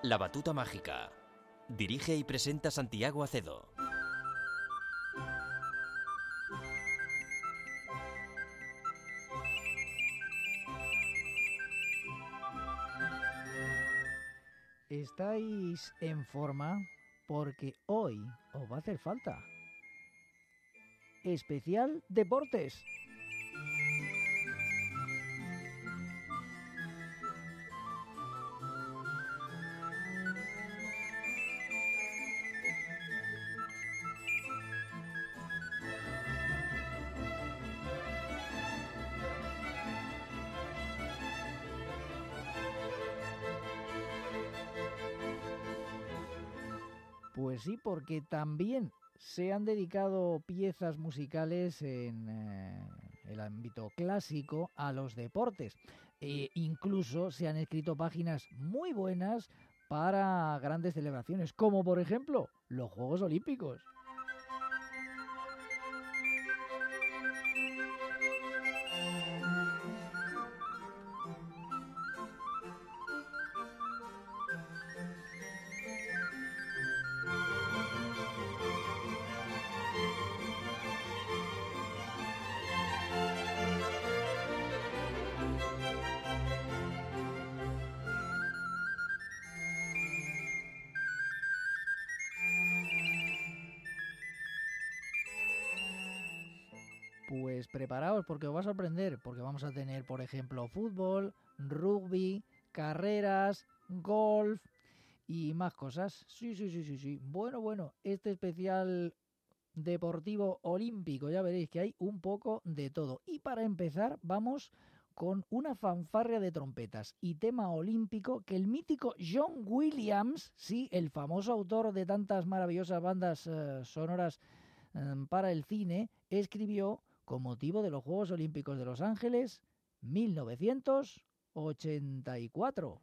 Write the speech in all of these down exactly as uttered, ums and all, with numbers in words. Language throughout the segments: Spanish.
La batuta mágica. Dirige y presenta Santiago Acedo. ¿Estáis en forma? Porque hoy os va a hacer falta. Especial Deportes. Pues sí, porque también se han dedicado piezas musicales en eh, el ámbito clásico a los deportes. E incluso se han escrito páginas muy buenas para grandes celebraciones, como por ejemplo los Juegos Olímpicos. Pues preparaos porque os va a sorprender, porque vamos a tener, por ejemplo, fútbol, rugby, carreras, golf y más cosas. Sí, sí, sí, sí, sí. Bueno, bueno, este especial deportivo olímpico, ya veréis que hay un poco de todo. Y para empezar, vamos con una fanfarria de trompetas y tema olímpico que el mítico John Williams, sí, el famoso autor de tantas maravillosas bandas eh, sonoras eh, para el cine, escribió con motivo de los Juegos Olímpicos de Los Ángeles mil novecientos ochenta y cuatro.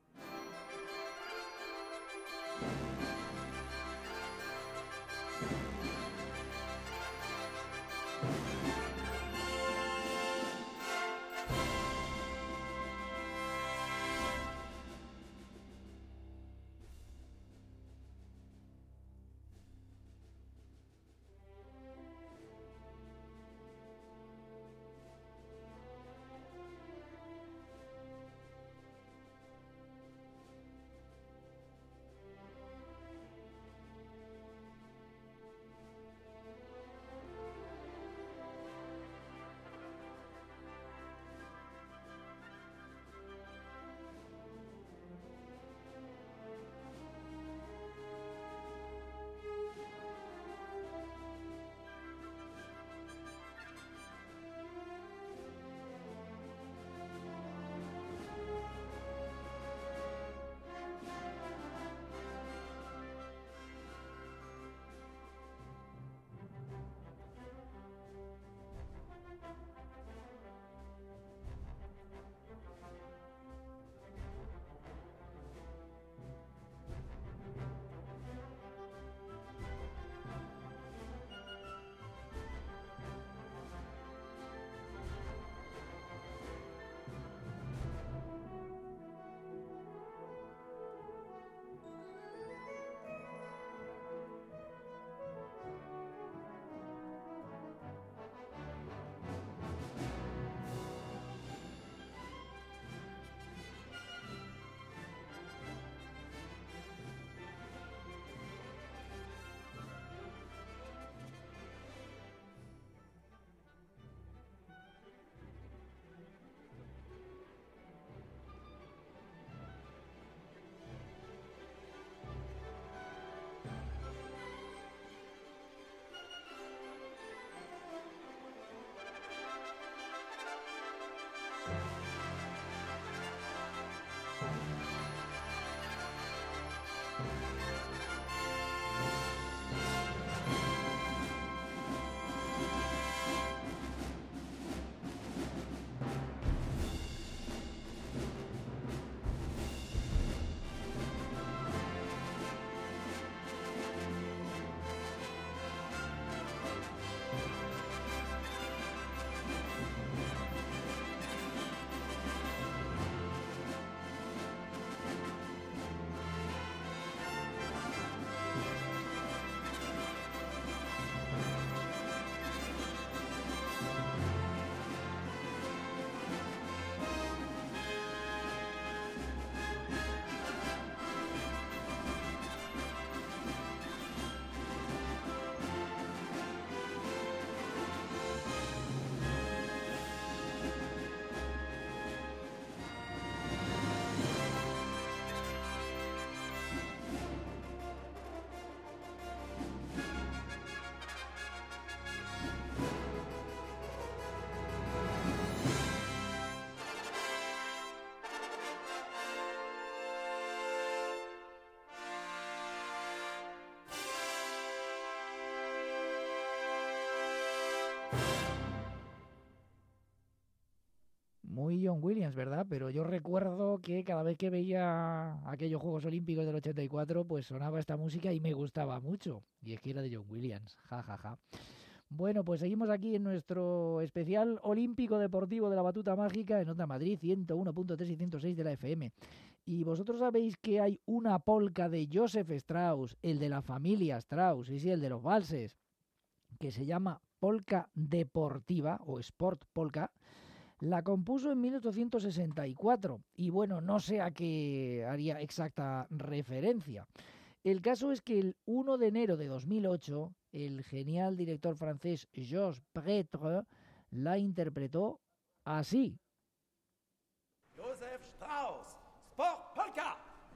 Muy John Williams, ¿verdad? Pero yo recuerdo que cada vez que veía aquellos Juegos Olímpicos del ochenta y cuatro, pues sonaba esta música y me gustaba mucho. Y es que era de John Williams, ja, ja, ja. Bueno, pues seguimos aquí en nuestro especial olímpico deportivo de la batuta mágica en Onda Madrid, ciento uno punto tres y ciento seis de la F M. Y vosotros sabéis que hay una polca de Joseph Strauss, el de la familia Strauss, y sí, el de los valses, que se llama polca deportiva o sport polka. La compuso en mil ochocientos sesenta y cuatro y bueno, no sé a qué haría exacta referencia. El caso es que el uno de enero de dos mil ocho, el genial director francés Georges Prétre la interpretó así. Joseph Strauss, Sport Polka.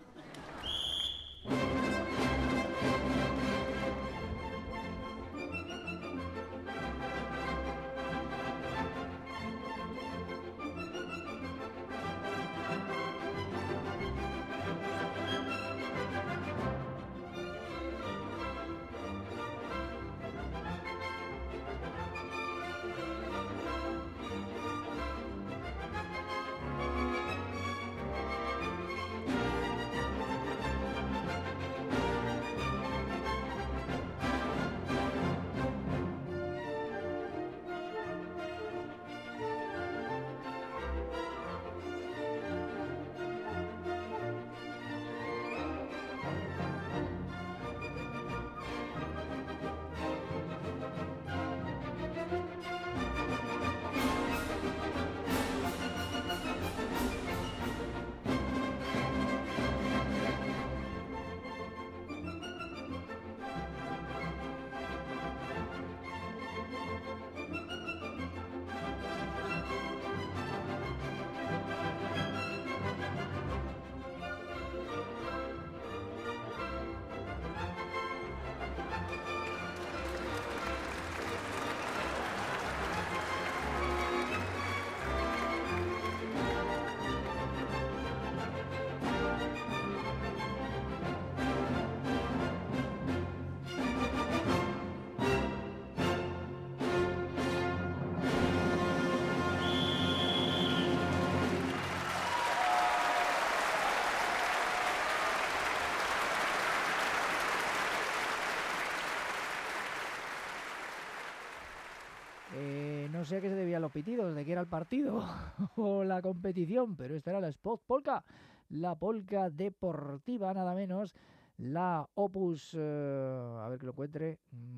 No sé a qué se debían los pitidos, de qué era el partido o la competición, pero esta era la Sport Polka, la polka deportiva, nada menos, la Opus, eh, a ver que lo encuentre,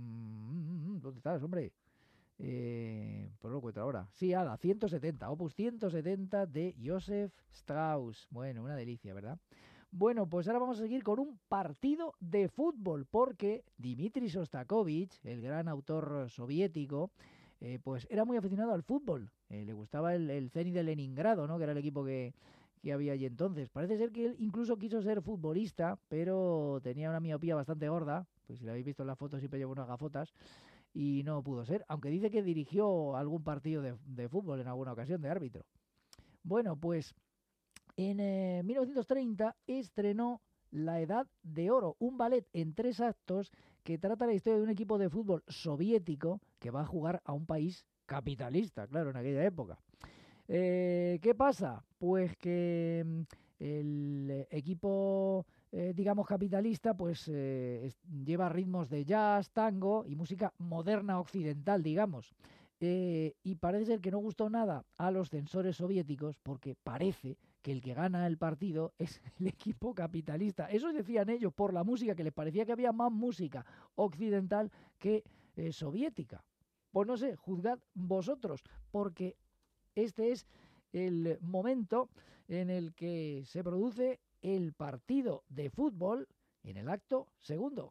mm, ¿dónde estás, hombre? Eh, pues lo encuentro ahora. Sí, a la ciento setenta, Opus ciento setenta de Joseph Strauss. Bueno, una delicia, ¿verdad? Bueno, pues ahora vamos a seguir con un partido de fútbol, porque Dmitri Shostakovich, el gran autor soviético, eh, pues era muy aficionado al fútbol. Eh, le gustaba el, el Zenit de Leningrado, ¿no? Que era el equipo que, que había allí entonces. Parece ser que él incluso quiso ser futbolista, pero tenía una miopía bastante gorda. Pues si lo habéis visto en la foto, siempre lleva unas gafotas. Y no pudo ser, aunque dice que dirigió algún partido de, de fútbol en alguna ocasión de árbitro. Bueno, pues en eh, mil novecientos treinta estrenó La Edad de Oro, un ballet en tres actos que trata la historia de un equipo de fútbol soviético que va a jugar a un país capitalista, claro, en aquella época. Eh, ¿Qué pasa? Pues que el equipo, eh, digamos, capitalista, pues eh, es, lleva ritmos de jazz, tango y música moderna occidental, digamos. Eh, y parece ser que no gustó nada a los censores soviéticos porque parece que el que gana el partido es el equipo capitalista. Eso decían ellos por la música, que les parecía que había más música occidental que eh, soviética. Pues no sé, juzgad vosotros, porque este es el momento en el que se produce el partido de fútbol en el acto segundo.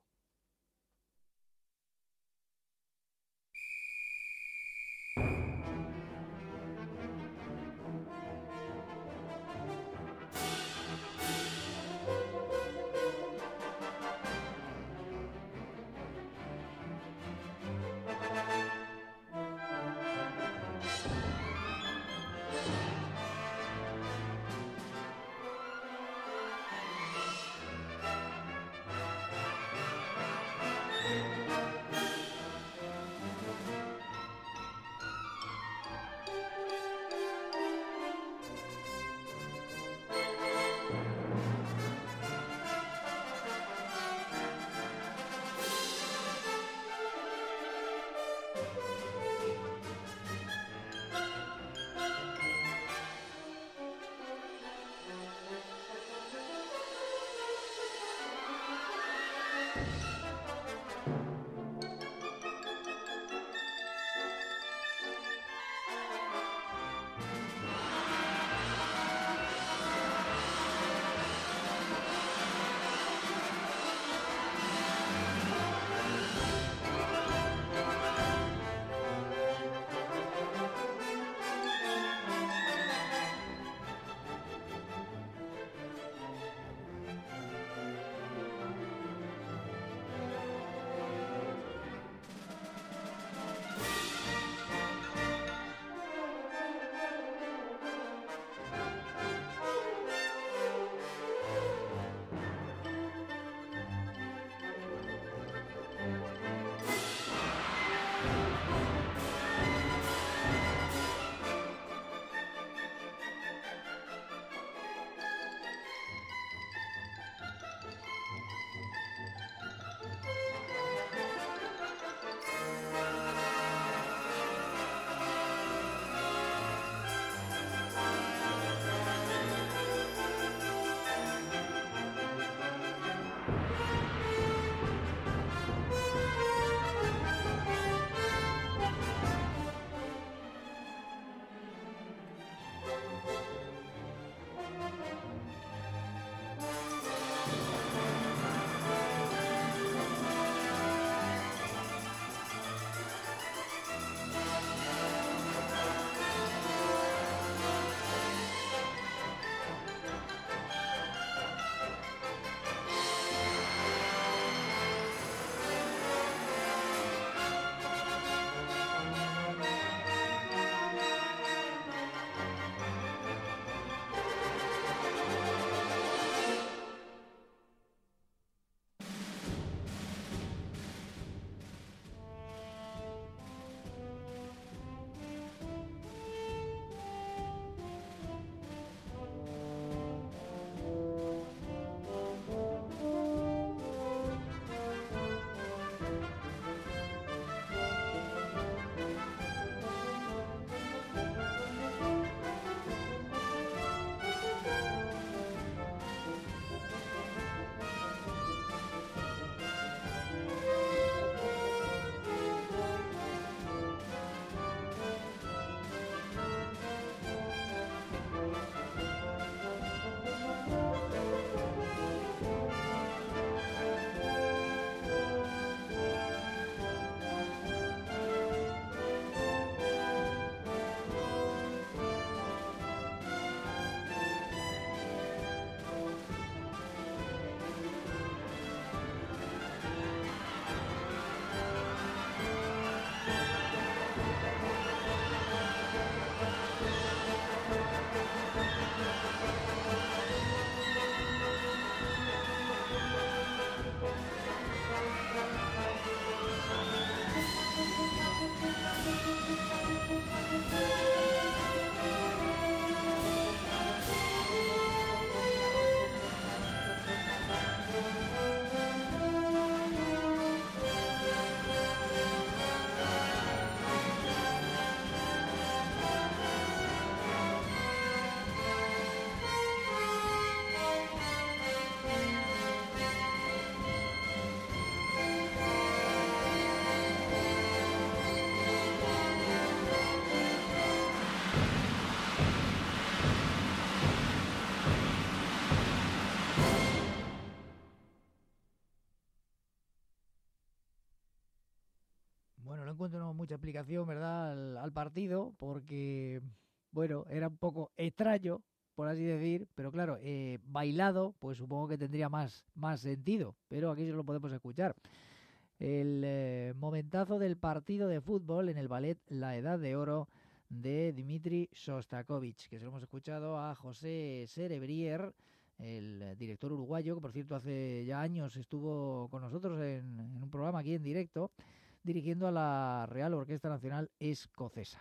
dieron mucha explicación, ¿verdad?, al, al partido, porque, bueno, era un poco extraño, por así decir, pero claro, eh, bailado, pues supongo que tendría más, más sentido, pero aquí se lo podemos escuchar. El eh, momentazo del partido de fútbol en el ballet La Edad de Oro de Dmitri Shostakovich, que se lo hemos escuchado a José Serebrier, el director uruguayo, que por cierto hace ya años estuvo con nosotros en, en un programa aquí en directo, dirigiendo a la Real Orquesta Nacional Escocesa.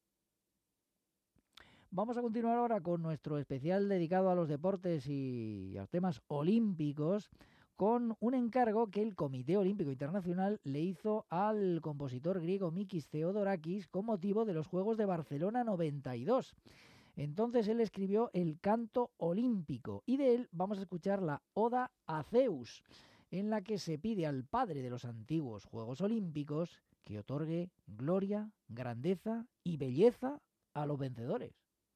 Vamos a continuar ahora con nuestro especial dedicado a los deportes y a los temas olímpicos, con un encargo que el Comité Olímpico Internacional le hizo al compositor griego Mikis Theodorakis con motivo de los Juegos de Barcelona noventa y dos. Entonces él escribió el Canto Olímpico y de él vamos a escuchar la Oda a Zeus, en la que se pide al padre de los antiguos Juegos Olímpicos que otorgue gloria, grandeza y belleza a los vencedores.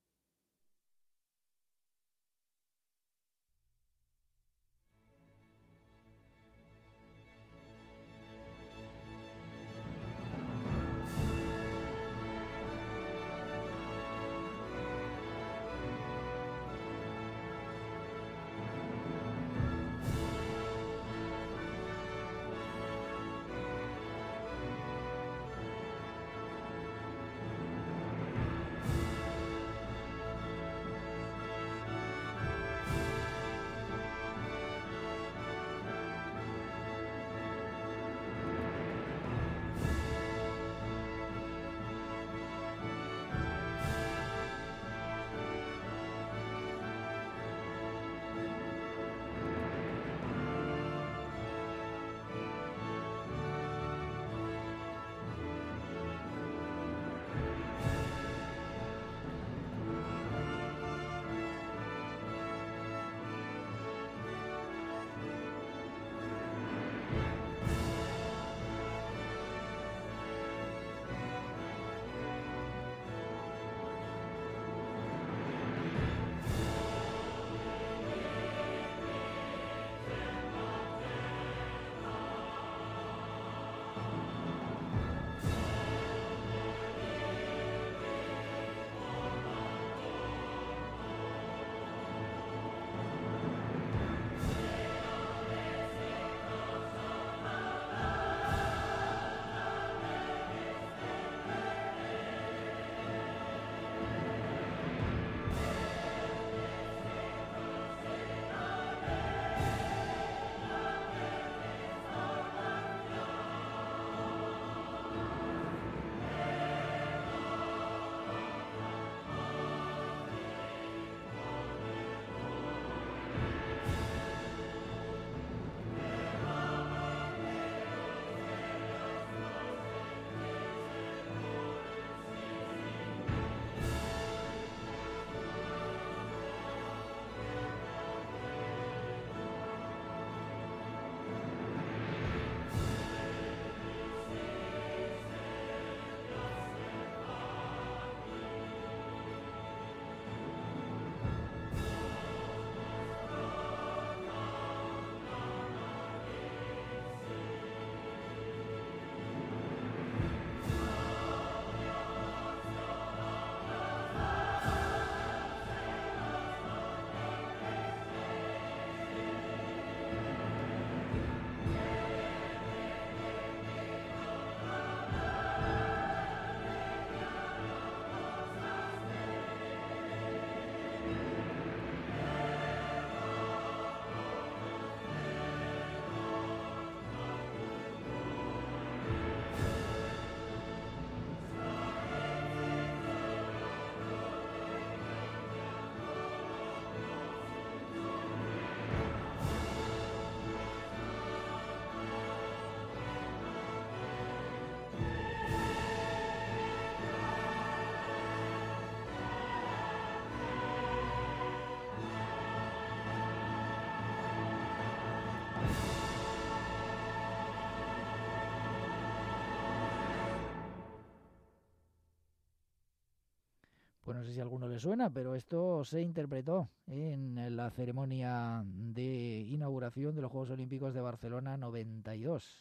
Pues no sé si a alguno le suena, pero esto se interpretó en la ceremonia de inauguración de los Juegos Olímpicos de Barcelona noventa y dos.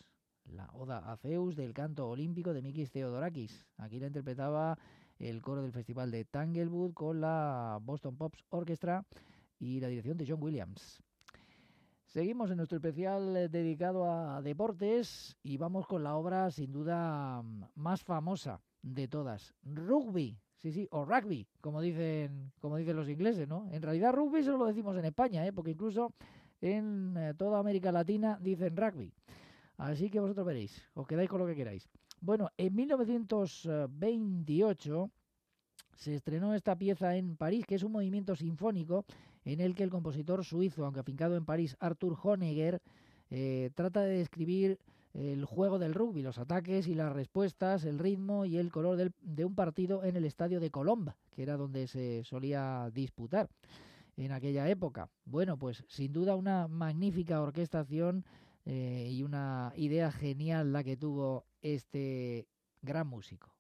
la Oda a Zeus del canto olímpico de Mikis Theodorakis. Aquí la interpretaba el coro del Festival de Tanglewood con la Boston Pops Orchestra y la dirección de John Williams. Seguimos en nuestro especial dedicado a deportes y vamos con la obra sin duda más famosa de todas, Rugby. Sí, sí, o rugby, como dicen, como dicen los ingleses, ¿no? En realidad rugby solo lo decimos en España, ¿eh? Porque incluso en eh, toda América Latina dicen rugby. Así que vosotros veréis, os quedáis con lo que queráis. Bueno, en mil novecientos veintiocho se estrenó esta pieza en París, que es un movimiento sinfónico en el que el compositor suizo, aunque afincado en París, Arthur Honegger, eh, trata de describir el juego del rugby, los ataques y las respuestas, el ritmo y el color del, de un partido en el estadio de Colombe, que era donde se solía disputar en aquella época. Bueno, pues sin duda una magnífica orquestación eh, y una idea genial la que tuvo este gran músico.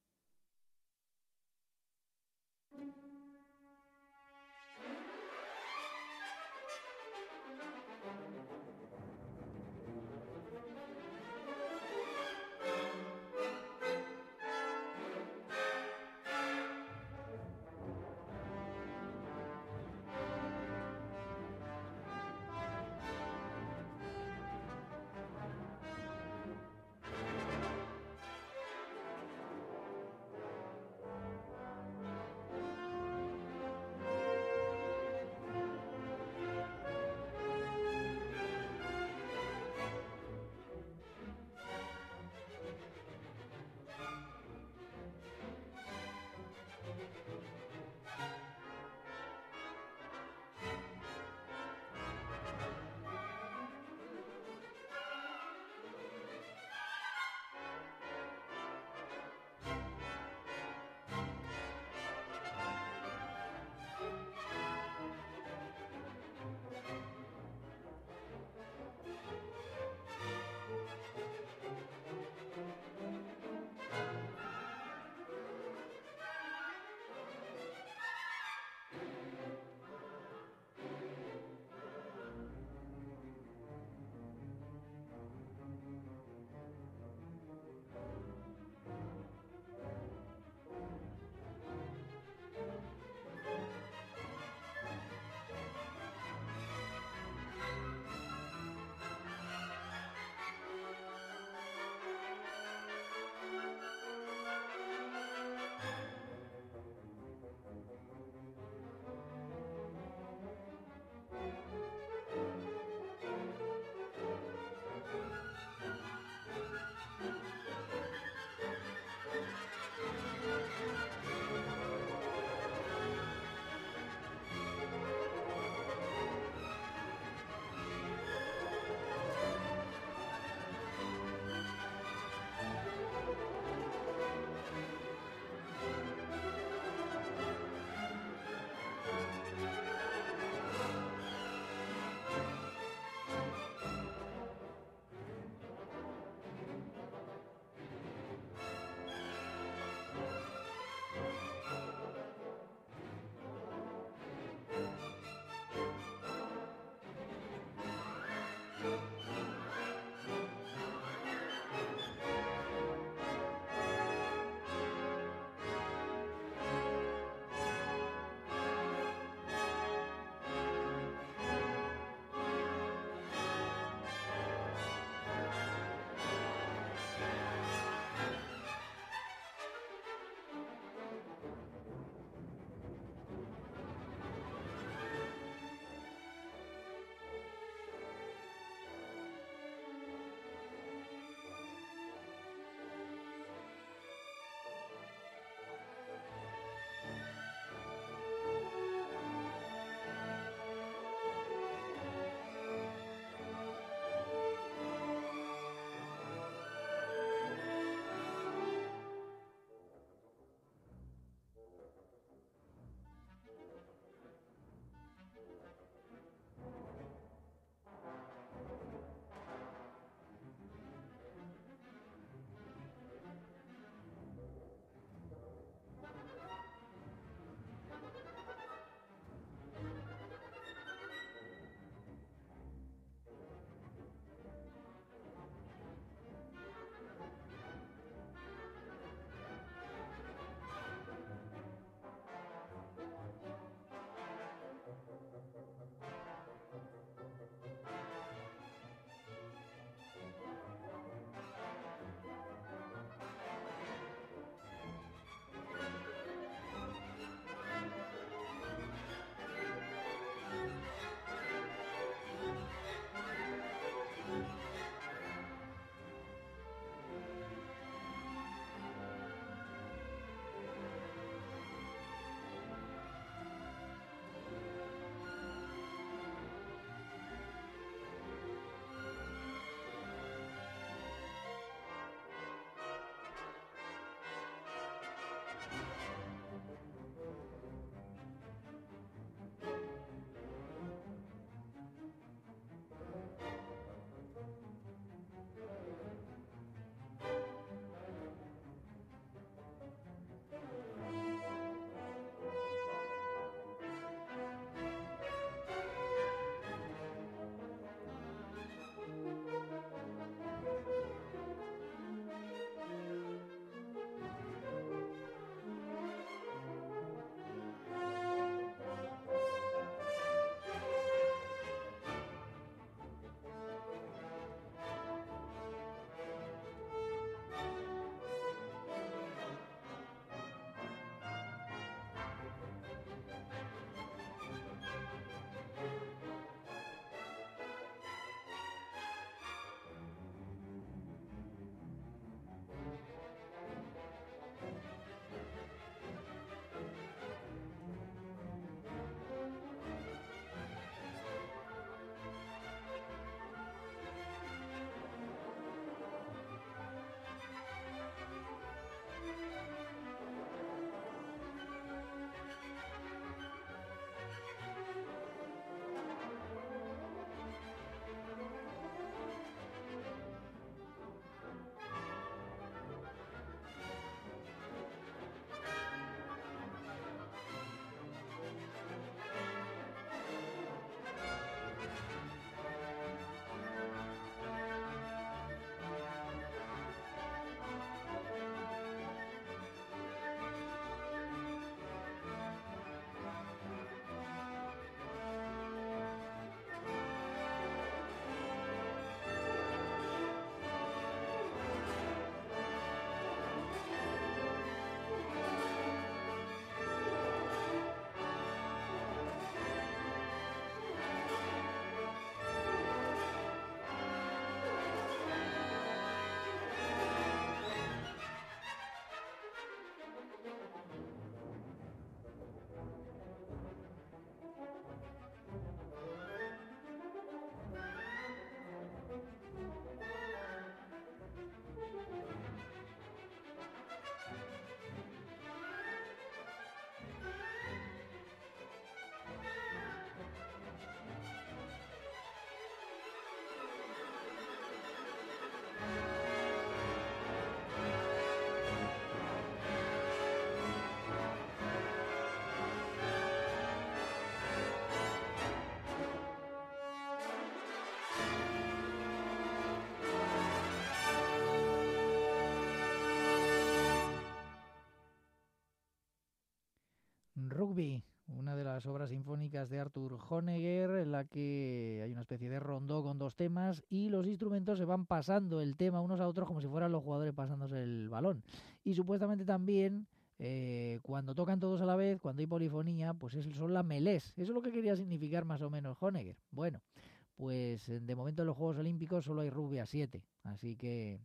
Rugby, una de las obras sinfónicas de Arthur Honegger, en la que hay una especie de rondó con dos temas y los instrumentos se van pasando el tema unos a otros como si fueran los jugadores pasándose el balón. Y supuestamente también, eh, cuando tocan todos a la vez, cuando hay polifonía, pues es, son las melés. Eso es lo que quería significar más o menos Honegger. Bueno, pues de momento en los Juegos Olímpicos solo hay rugby a siete, así que...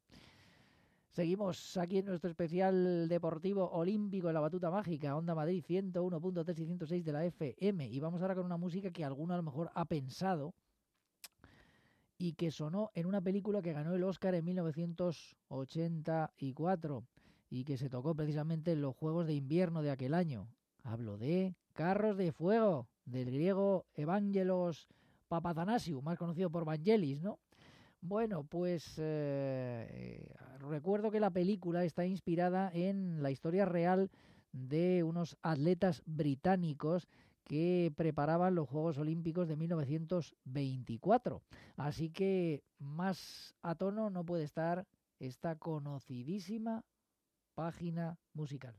Seguimos aquí en nuestro especial deportivo olímpico en la batuta mágica, Onda Madrid ciento uno punto tres y ciento seis de la F M. Y vamos ahora con una música que alguno a lo mejor ha pensado y que sonó en una película que ganó el Oscar en mil novecientos ochenta y cuatro y que se tocó precisamente en los Juegos de Invierno de aquel año. Hablo de Carros de Fuego, del griego Evangelos Papathanasiou, más conocido por Vangelis, ¿no? Bueno, pues eh, recuerdo que la película está inspirada en la historia real de unos atletas británicos que preparaban los Juegos Olímpicos de mil novecientos veinticuatro. Así que más a tono no puede estar esta conocidísima página musical.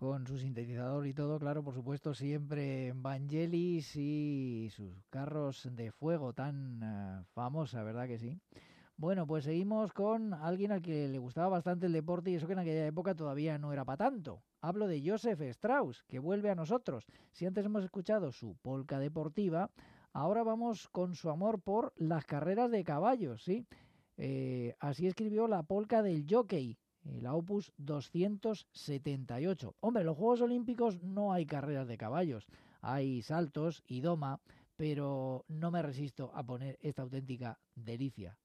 con su sintetizador y todo, claro, por supuesto, siempre Vangelis y sus carros de fuego tan uh, famosa, ¿verdad que sí? Bueno, pues seguimos con alguien al que le gustaba bastante el deporte y eso que en aquella época todavía no era para tanto. Hablo de Joseph Strauss, que vuelve a nosotros. Si antes hemos escuchado su polca deportiva, ahora vamos con su amor por las carreras de caballos, ¿sí? Eh, así escribió la polca del jockey, la opus doscientos setenta y ocho. Hombre, en los Juegos Olímpicos no hay carreras de caballos, hay saltos y doma, pero no me resisto a poner esta auténtica delicia.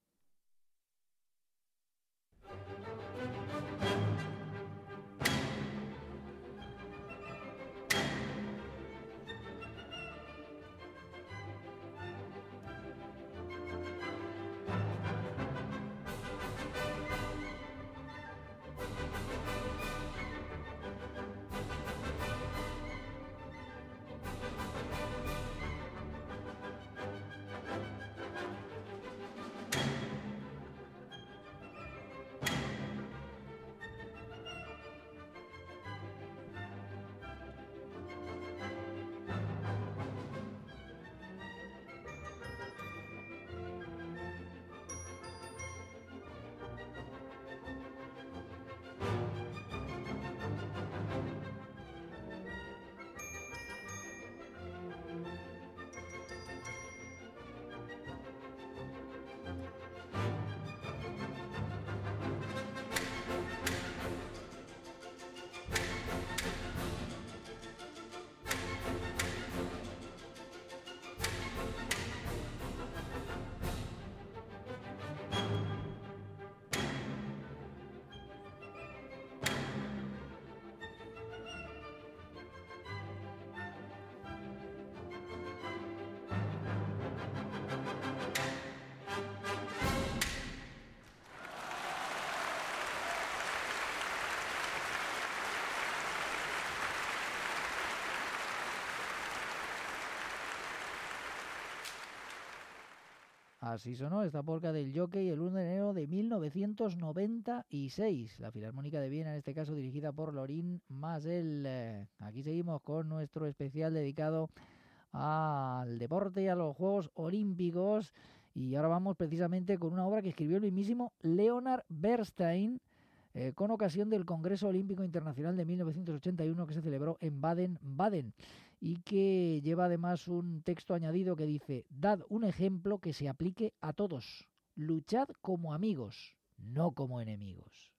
Así sonó esta polca del jockey el uno de enero de mil novecientos noventa y seis. La Filarmónica de Viena, en este caso dirigida por Lorin Maazel. Aquí seguimos con nuestro especial dedicado al deporte y a los Juegos Olímpicos. Y ahora vamos precisamente con una obra que escribió el mismísimo Leonard Bernstein eh, con ocasión del Congreso Olímpico Internacional de mil novecientos ochenta y uno que se celebró en Baden-Baden y que lleva además un texto añadido que dice: dad un ejemplo que se aplique a todos, luchad como amigos, no como enemigos.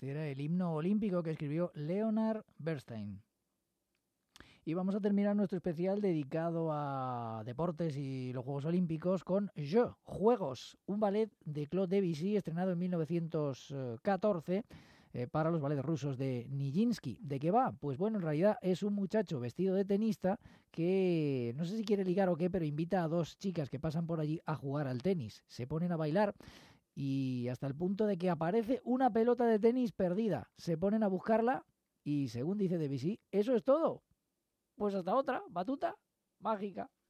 Este era el himno olímpico que escribió Leonard Bernstein. Y vamos a terminar nuestro especial dedicado a deportes y los Juegos Olímpicos con Jeux, Juegos, un ballet de Claude Debussy estrenado en mil novecientos catorce eh, para los ballets rusos de Nijinsky. ¿De qué va? Pues bueno, en realidad es un muchacho vestido de tenista que no sé si quiere ligar o qué, pero invita a dos chicas que pasan por allí a jugar al tenis. Se ponen a bailar y hasta el punto de que aparece una pelota de tenis perdida. Se ponen a buscarla y según dice Debussy, eso es todo. Pues hasta otra, batuta mágica.